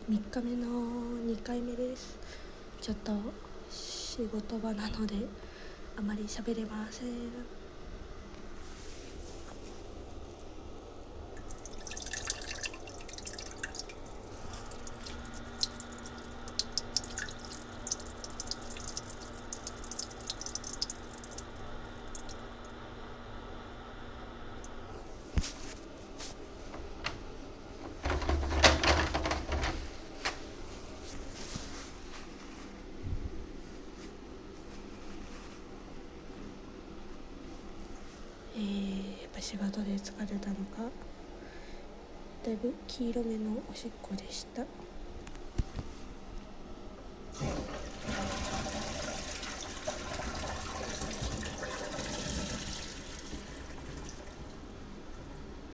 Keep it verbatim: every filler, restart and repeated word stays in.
みっかめのにかいめです。ちょっと仕事場なのであまり喋れません。えー、やっぱ仕事で疲れたのか、だいぶ黄色めのおしっこでした。